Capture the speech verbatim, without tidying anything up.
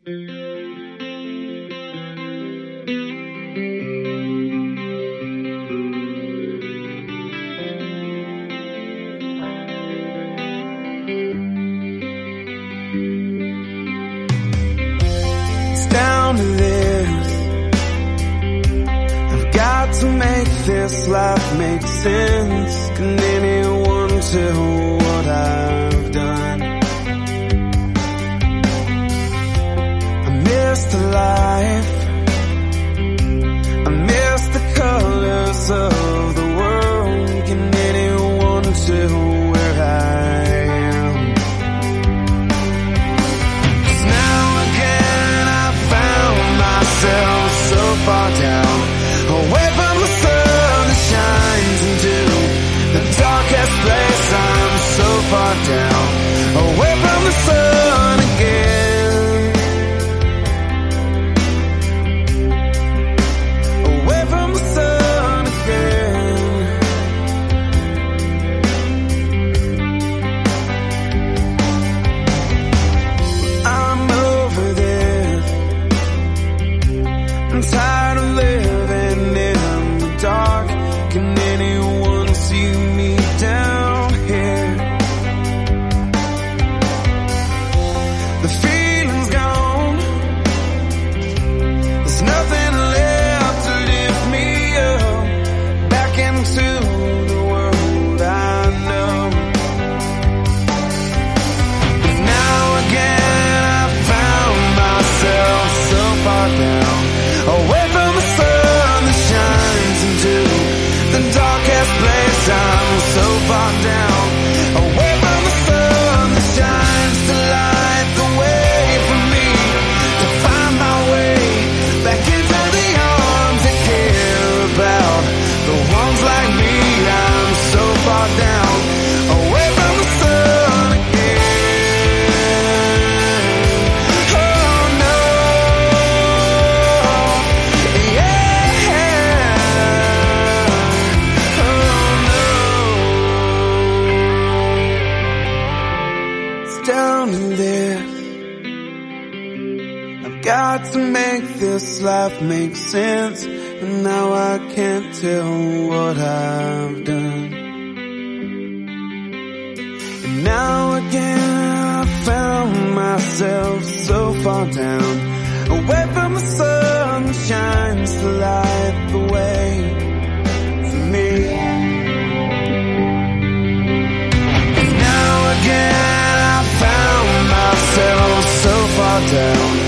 It's down to this. I've got to make this life make sense. Can anyone tell what I've done? I miss the life, I miss the colors of the world. Can anyone tell where I am? 'Cause now again I found myself so far down, away from the sun that shines into the darkest place. I'm so far down, away from the sun again, away from the sun again. I'm over this, I'm tired of living in the dark. Can anyone see me down here? The feeling's gone, there's nothing left to lift me up back into the world I know. But now again I found myself so far down, away from the sun that shines into the darkest place. I'm so far down, away from the sun that shines to light the way for me to find my way back into the arms that care about the ones like me. I'm so far down, away from the sun again. Oh no, yeah, oh no. It's down to this. I've got to make this life make sense, and now I can't tell what I've done. And now again I found myself so far down, away from the sun that shines to light the way for me. And now again I found myself so far down,